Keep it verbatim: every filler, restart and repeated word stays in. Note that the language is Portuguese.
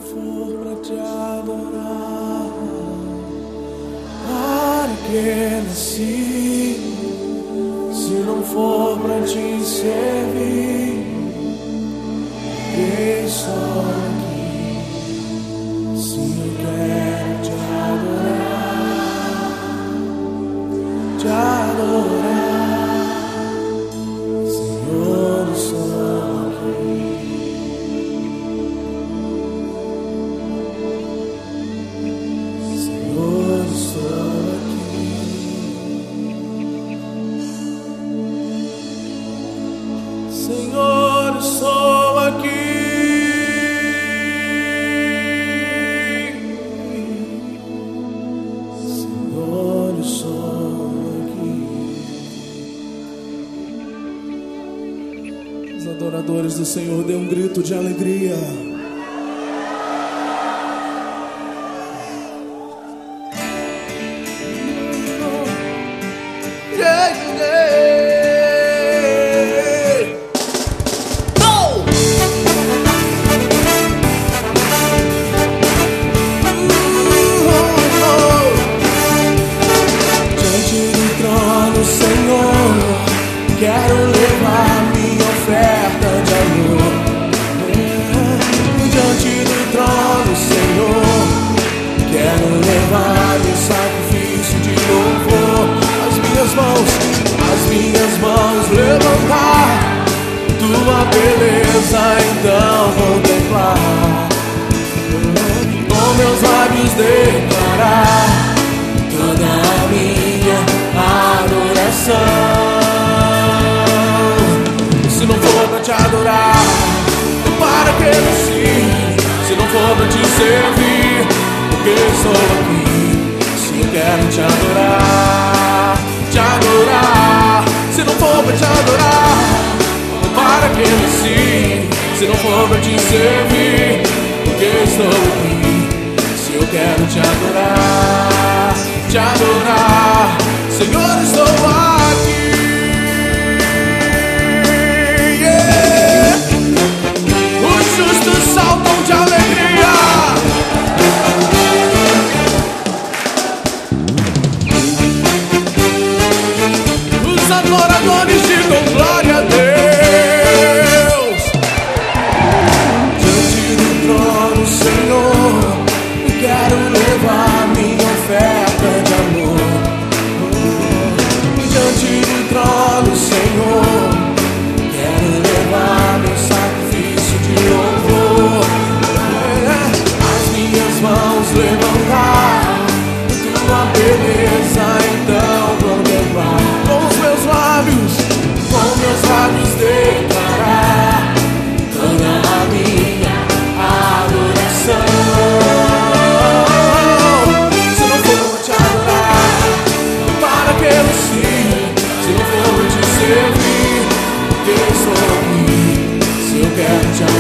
for pra te adorar, para que nasci? Se não for pra te servir, eu estou aqui. Se eu quero te adorar, te adorar, Senhor, eu estou aqui. Senhor, eu estou aqui. Senhor, eu estou aqui. Senhor, eu estou aqui. Os adoradores do Senhor, dê um grito de alegria. Yeah, yeah. Quero levar minha oferta de amor diante do trono, Senhor. Quero levar meu sacrifício de louvor. As minhas mãos, as minhas mãos levantar, tua beleza então contemplar. Com meus lábios declarar toda a minha adoração. Se não for pra te adorar, para que nasci? Se não for pra te servir, porque estou aqui. Se eu quero te adorar, te adorar. Se não for pra te adorar, para que nasci? Se não for pra te servir, porque estou aqui. Se eu quero te adorar, te adorar, Senhor, estou aqui. Saltam de alegria. Os adoradores digam glória a Deus. Diante do trono, Senhor, quero levar minha oferta de amor. Diante do trono, Senhor, quero levar meu sacrifício de louvor. Mãos levantar, tua beleza então contemplar. Com os meus lábios, com meus lábios declarar toda a minha adoração. Se não for pra te adorar, para que nasci? Se não for pra te servir, porque estou aqui. Se eu quero te adorar,